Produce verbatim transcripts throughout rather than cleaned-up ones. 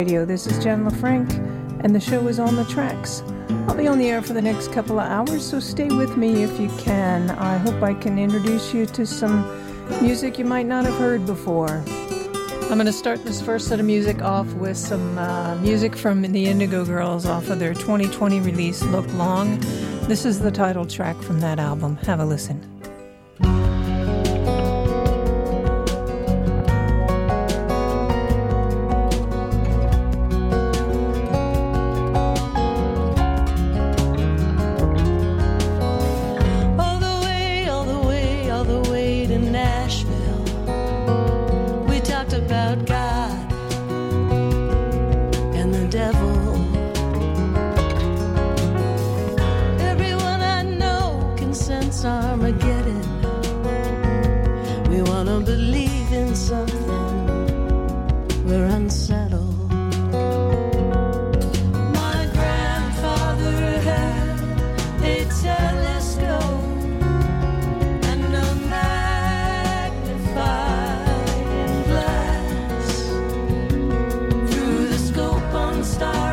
Radio. This is Jen LaFranc, and the show is On the Tracks. I'll be on the air for the next couple of hours, so stay with me if you can. I hope I can introduce you to some music you might not have heard before. I'm going to start this first set of music off with some uh, music from the Indigo Girls off of their twenty twenty release, Look Long. This is the title track from that album. Have a listen. Star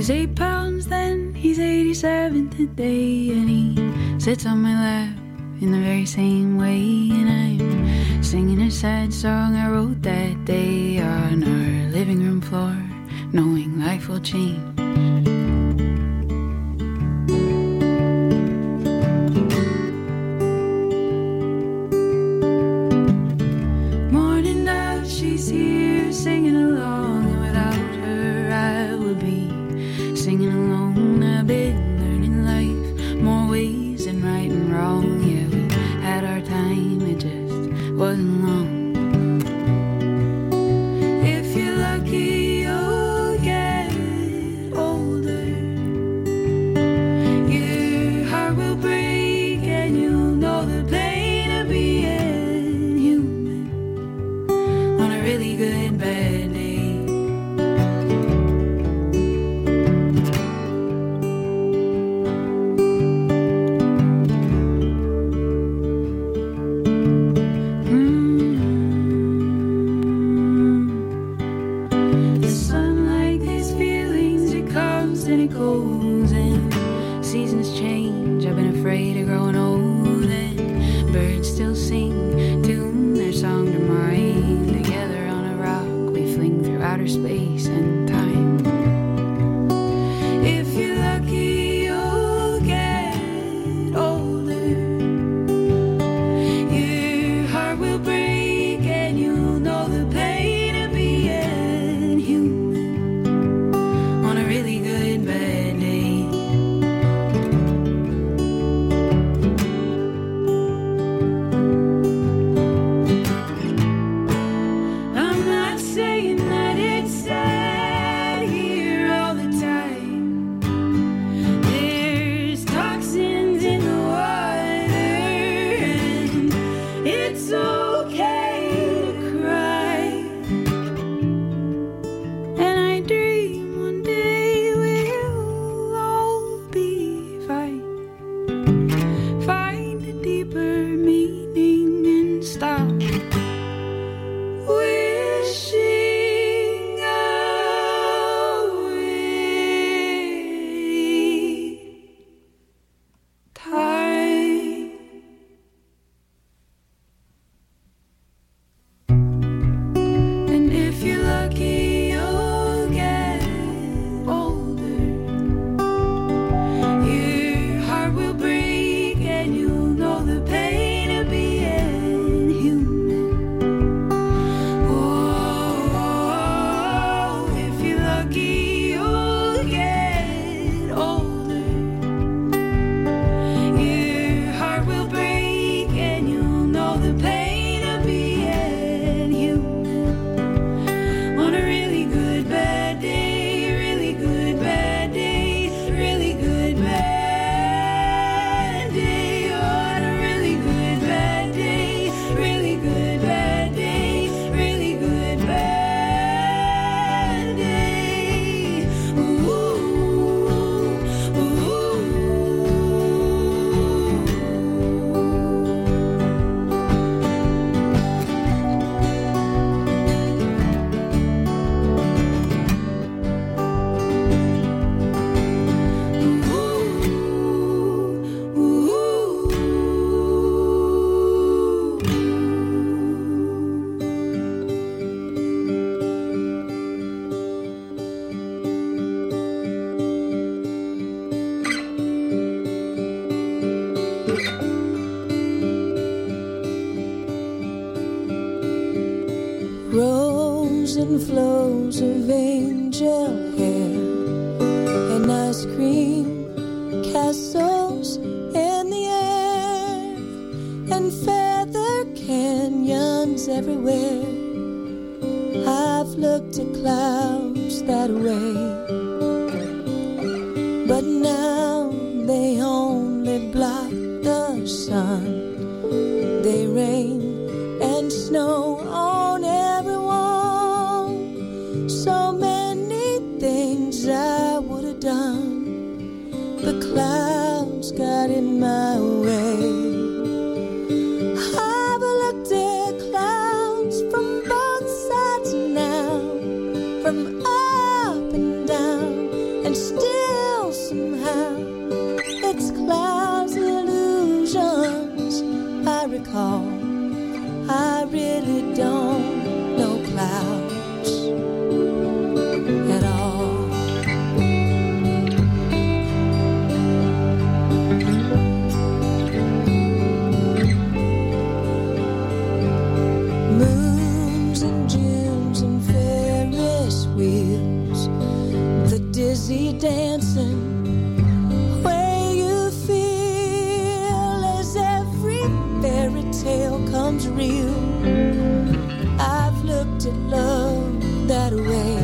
was eight pounds then, he's eighty-seven today. And he sits on my lap in the very same way. And I'm singing a sad song I wrote that day on our living room floor, knowing life will change. Morning dove, she's here singing along, and without her I would be singing alone. I've been learning life more ways than right and wrong. Yeah, we had our time, it just wasn't long. If you're lucky, you'll get older. Your heart will break and you'll know the pain of being human on a really good bad day. Goes and seasons change. I've been afraid of growing old, and birds still sing, tune their song to mine. Together on a rock we fling through outer space and time. If you're lucky, you'll get older. Your heart will break and you'll know the pain of being human on a really good bad day. I'm not saying that it's sad here all the time. There's toxins in the water, and it's okay to cry. And I dream one day we'll all be fine. Find a deeper meaning and stop wishing away time. And if you're lucky, you'll get older. Your heart will break and you'll know the pain of being human. Oh, if you're lucky, you'll get older. Your heart will break and you'll know the pain of being human on a really good bad day, really good bad day, really good bad day, on a really good bad day, really good bad day, really good bad day. Ooh, ooh. Rows and flows of angel hair and ice cream castles in the air and feather canyons everywhere. I've looked at clouds that way, but now they only block the sun. They rain and snow on everyone. So many things I would have done, the clouds got in my way. I've looked at clouds from both sides now, from up and down, and still I recall, I really don't know clouds at all. Moons and Junes and Ferris wheels, the dizzy dancing comes real. I've looked at love that way,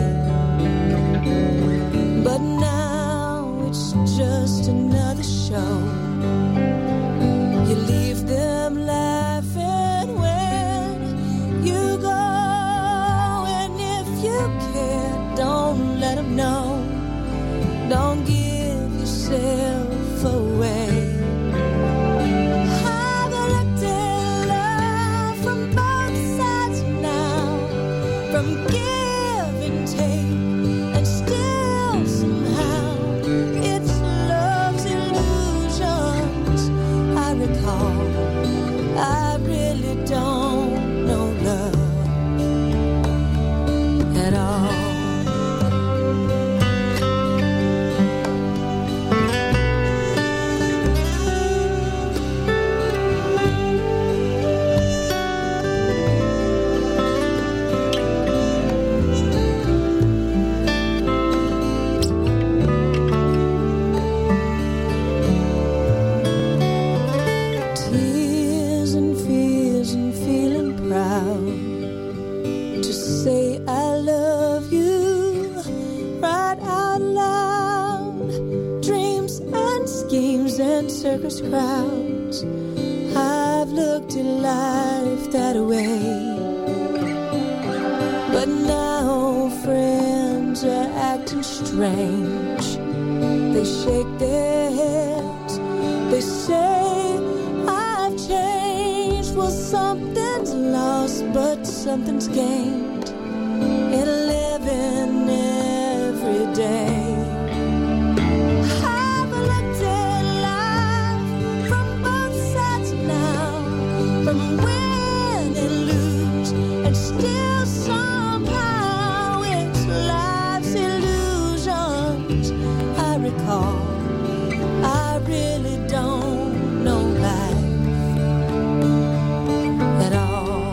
but now it's just another show. You leave them laughing when you go, and if you care, don't let them know. Don't give yourself away. Circus crowds, I've looked at life that way, but now friends are acting strange. They shake their heads, they say I've changed. Well, something's lost, but something's gained in living every day. From win and lose, and still somehow it's life's illusions. I recall, I really don't know life at all.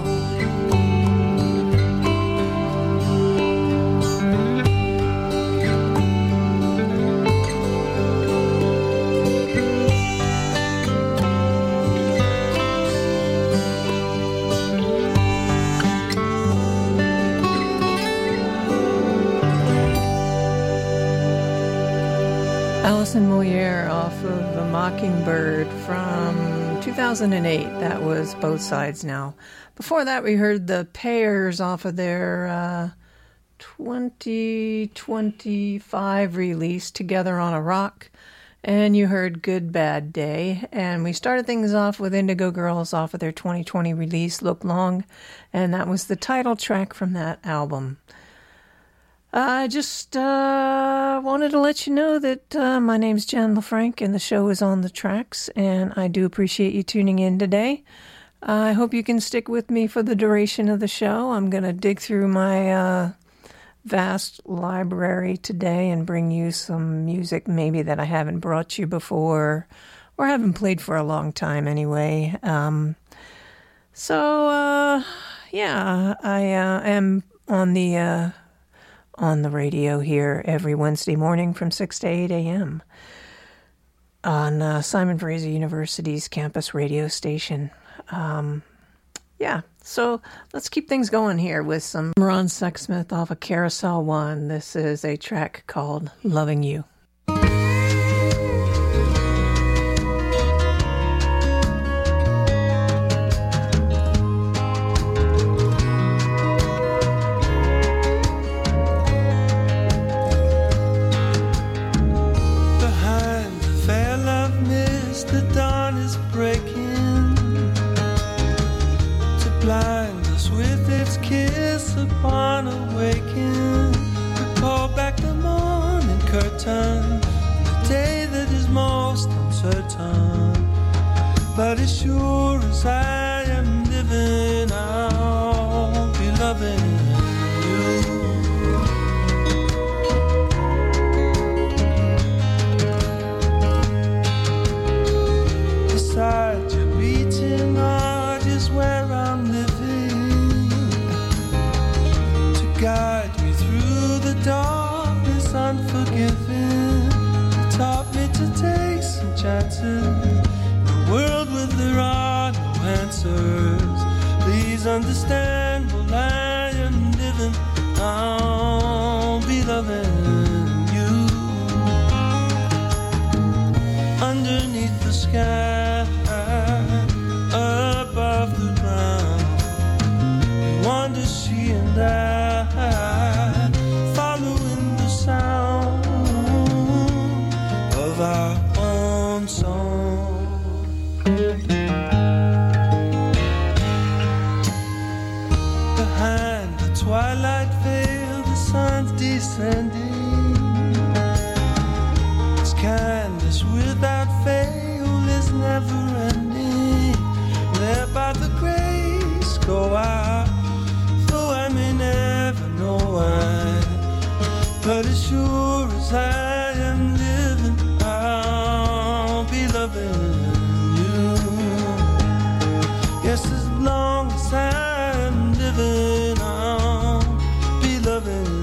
Alison Moyer off of The Mockingbird from two thousand eight. That was Both Sides Now. Before that, we heard the Pairs off of their uh, twenty twenty-five release, Together on a Rock. And you heard Good Bad Day. And we started things off with Indigo Girls off of their twenty twenty release, Look Long. And that was the title track from that album. I just uh, wanted to let you know that uh, my name's Jen LaFranc and the show is On the Tracks, and I do appreciate you tuning in today. I hope you can stick with me for the duration of the show. I'm going to dig through my uh, vast library today and bring you some music maybe that I haven't brought you before or haven't played for a long time anyway. Um, so, uh, yeah, I uh, am on the... Uh, on the radio here every Wednesday morning from six to eight a.m. on uh, Simon Fraser University's campus radio station. Um, yeah, so let's keep things going here with some Ron Sexsmith off of Carousel One. This is a track called Loving You. But as sure as I answers. Please understand while I am living, I'll be loving you. Underneath the sky, above the ground, wander she and I, following the sound of our own song. Behind the twilight veil, the sun's descending. Its kindness without fail is never ending. There by the grace go out, though I may never know why. But as sure as I am living, I'll be loving you. Yes, as long as I'm living, I'll be loving you.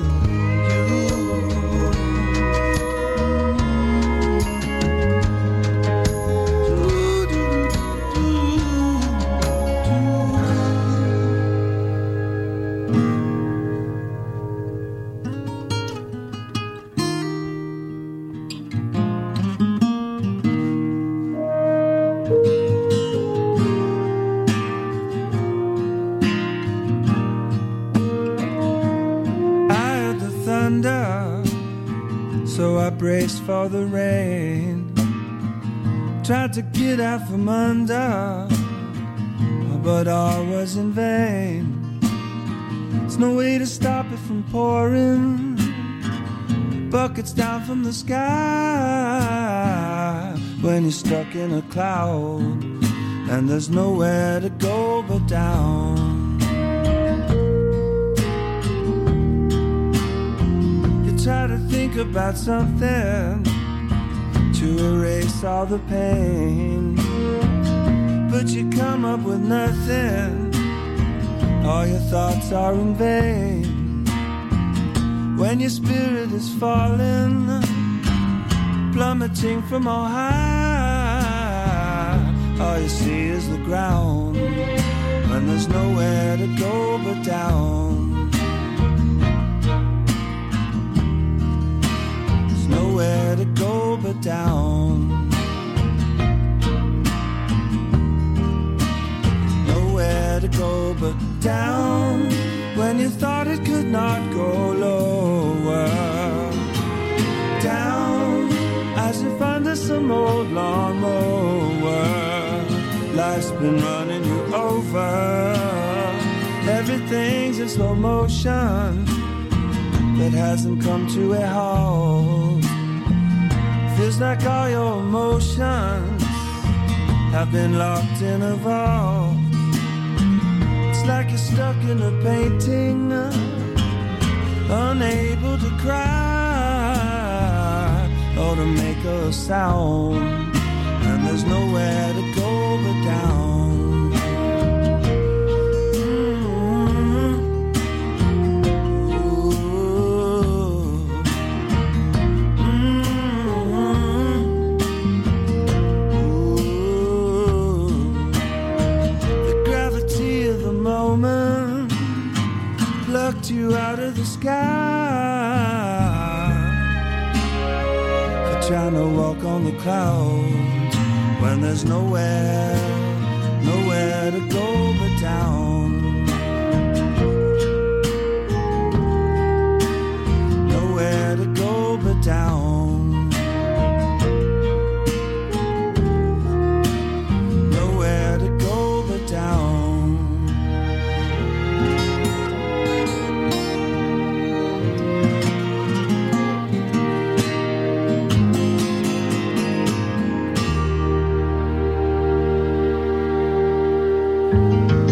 So I braced for the rain, tried to get out from under, but all was in vain. There's no way to stop it from pouring, buckets down from the sky. When you're stuck in a cloud and there's nowhere to go but down. Try to think about something to erase all the pain, but you come up with nothing. All your thoughts are in vain. When your spirit is falling, plummeting from all high, all you see is the ground, and there's nowhere to go but down. Nowhere to go but down. Nowhere to go but down. When you thought it could not go lower, down as if under some old lawnmower. Life's been running you over. Everything's in slow motion that hasn't come to a halt. Feels like all your emotions have been locked in a vault. It's like you're stuck in a painting, unable to cry or to make a sound, and there's nowhere to go but down. You out of the sky for trying to walk on the clouds when there's nowhere, nowhere to go but down. Nowhere to go but down. Nowhere to go but down. Thank you.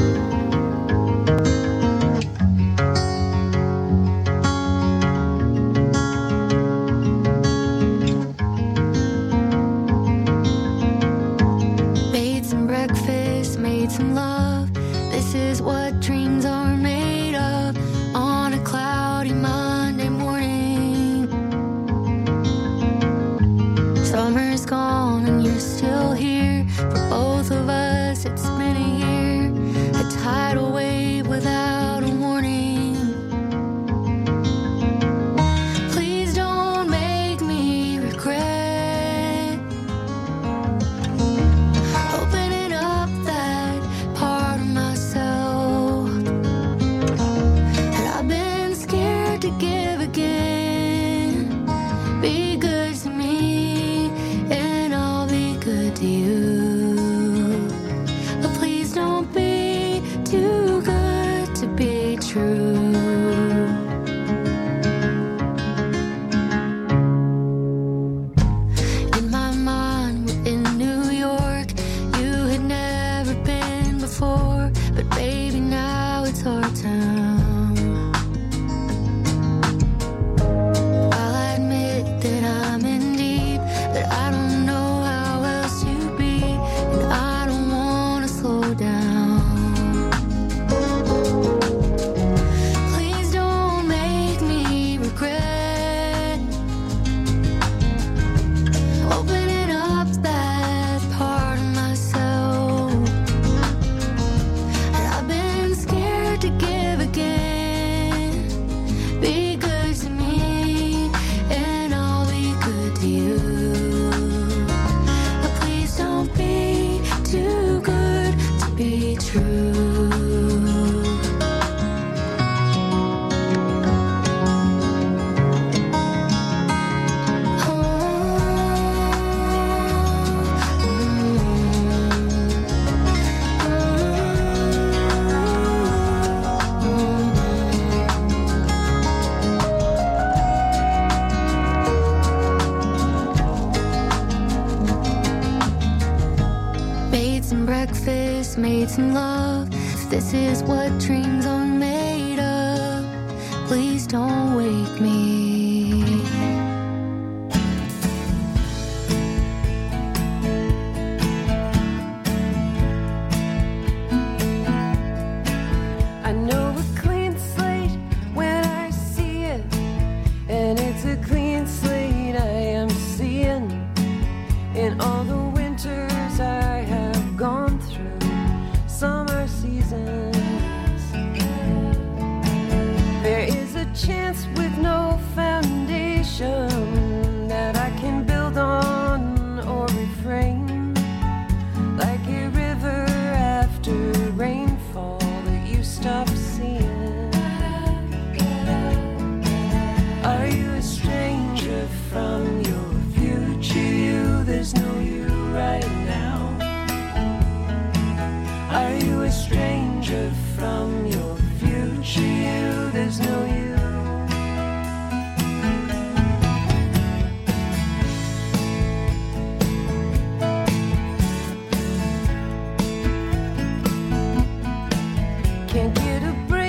but baby, now it's our time. I'll admit that I'm in deep, but I don't know how else to be, and I don't wanna slow down. Please don't make me regret opening up that part of myself that I've been scared to give again. Be good to me and I'll be good to you, but please don't be too good to be true. Made some breakfast, made some love. If this is what dreams are made of, please don't wake me. I know a clean slate when I see it, and it's a clean slate I am seeing in all the winters I have gone through, summer seasons. There is a chance with no foundation that I can build on or refrain, like a river after rainfall that you stop seeing. Are you a stranger from your future you? There's no you right now. Are you a stranger from your future you? There's no you. Can't get a break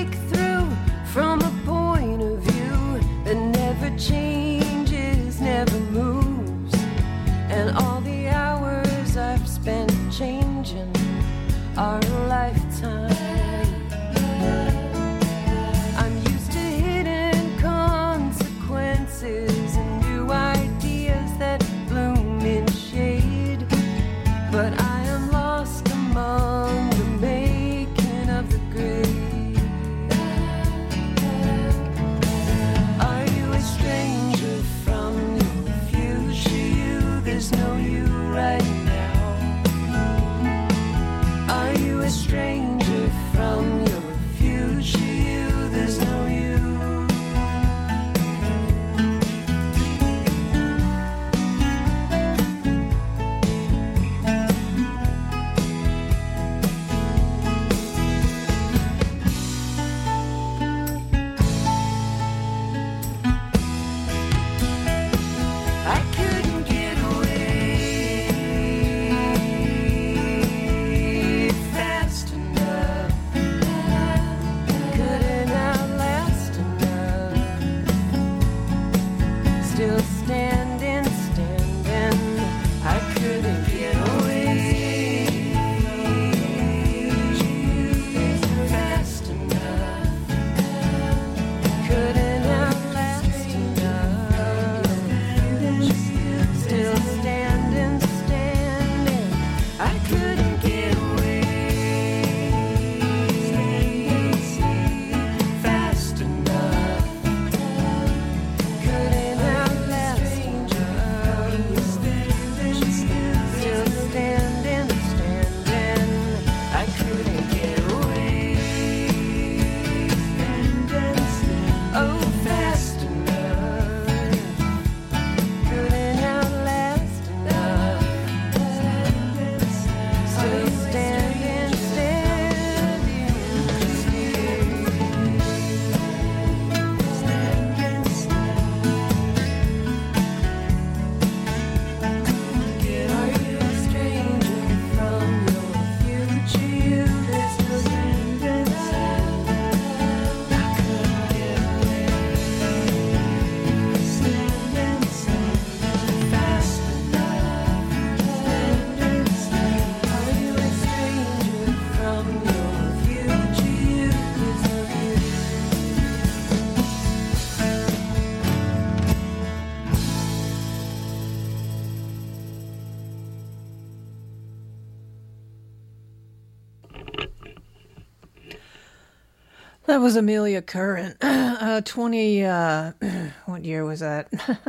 That was Amelia Curran. Uh, twenty, uh, what year was that?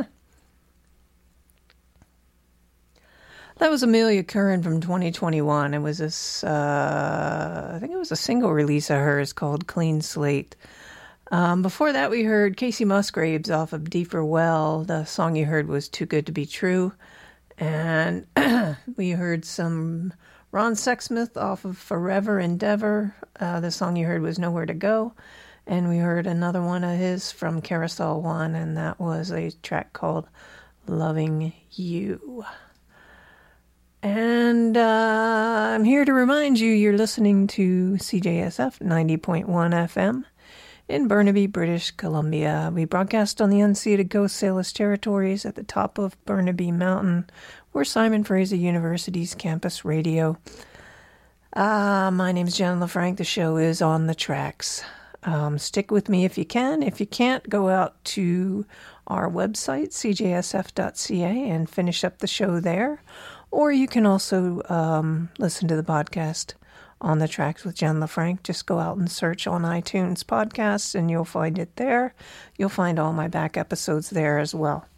That was Amelia Curran from twenty twenty-one. It was this, uh, I think it was a single release of hers called Clean Slate. Um, before that, we heard Casey Musgraves off of Deeper Well. The song you heard was Too Good to Be True. And we heard some Ron Sexsmith off of Forever Endeavor. Uh, the song you heard was Nowhere to Go. And we heard another one of his from Carousel One, and that was a track called Loving You. And uh, I'm here to remind you you're listening to C J S F ninety point one F M in Burnaby, British Columbia. We broadcast on the unceded Coast Salish territories at the top of Burnaby Mountain. We're Simon Fraser University's campus radio. Uh, my name is Jen LaFranc. The show is On the Tracks. Um, stick with me if you can. If you can't, go out to our website, c j s f dot c a, and finish up the show there. Or you can also um, listen to the podcast On the Tracks with Jen LaFranc. Just go out and search on iTunes podcasts and you'll find it there. You'll find all my back episodes there as well.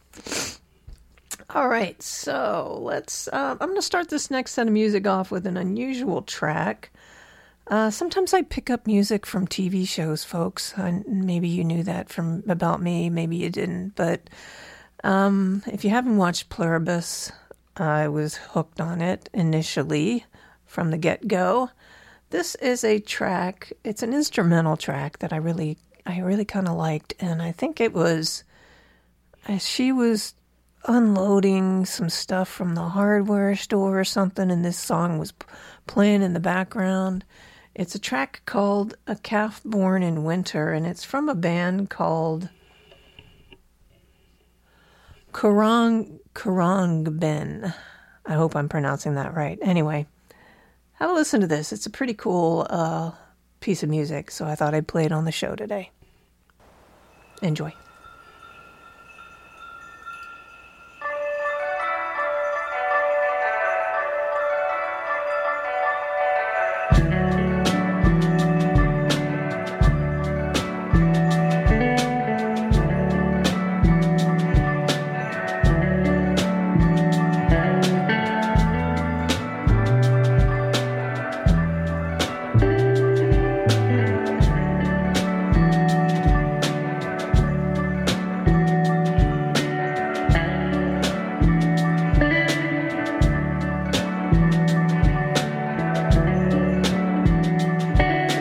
All right, so let's, uh, I'm going to start this next set of music off with an unusual track. Uh, sometimes I pick up music from T V shows, folks. I, maybe you knew that from about me, maybe you didn't. But um, if you haven't watched Pluribus, I was hooked on it initially from the get-go. This is a track, it's an instrumental track that I really, I really kind of liked. And I think it was, as she was unloading some stuff from the hardware store or something, and this song was playing in the background. It's a track called A Calf Born in Winter, and it's from a band called Kurang Khruangbin. I hope I'm pronouncing that right. Anyway, have a listen to this. It's a pretty cool uh, piece of music, so I thought I'd play it on the show today. Enjoy.